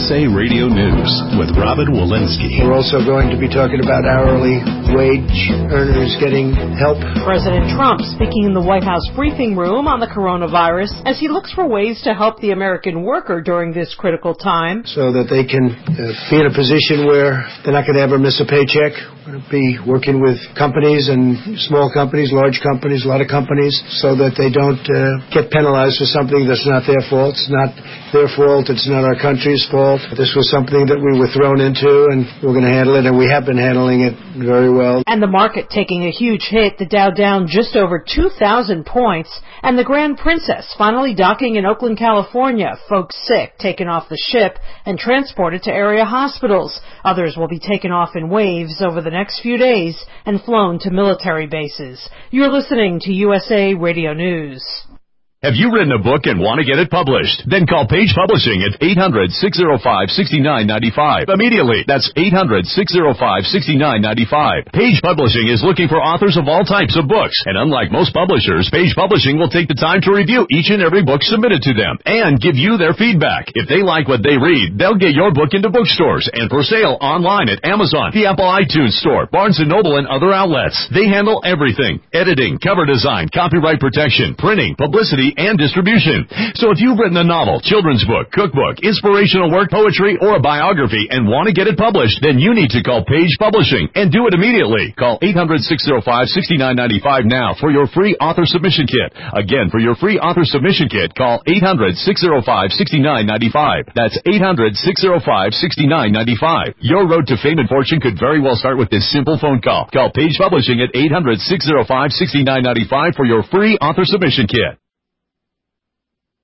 USA Radio News with Robin Walensky. We're also going to be talking about hourly wage earners getting help. President Trump speaking in the White House briefing room on the coronavirus as he looks for ways to help the American worker during this critical time. So that they can be in a position where they're not going to ever miss a paycheck. We're going to be working with companies and small companies, large companies, a lot of companies, so that they don't get penalized for something that's not their fault. It's not their fault. It's not our country's fault. This was something that we were thrown into, and we're going to handle it, and we have been handling it very well. And the market taking a huge hit, the Dow down just over 2,000 points, and the Grand Princess finally docking in Oakland, California. Folks sick taken off the ship and transported to area hospitals. Others will be taken off in waves over the next few days and flown to military bases. You're listening to USA Radio News. Have you written a book and want to get it published? Then call Page Publishing at 800-605-6995. Immediately. That's 800-605-6995. Page Publishing is looking for authors of all types of books. And unlike most publishers, Page Publishing will take the time to review each and every book submitted to them and give you their feedback. If they like what they read, they'll get your book into bookstores and for sale online at Amazon, the Apple iTunes Store, Barnes & Noble, and other outlets. They handle everything: editing, cover design, copyright protection, printing, publicity, and distribution. So if you've written a novel, children's book, cookbook, inspirational work, poetry, or a biography and want to get it published, then you need to call Page Publishing and do it immediately. Call 800-605-6995 now for your free author submission kit. Again, for your free author submission kit, call 800-605-6995. That's 800-605-6995. Your road to fame and fortune could very well start with this simple phone call. Call Page Publishing at 800-605-6995 for your free author submission kit.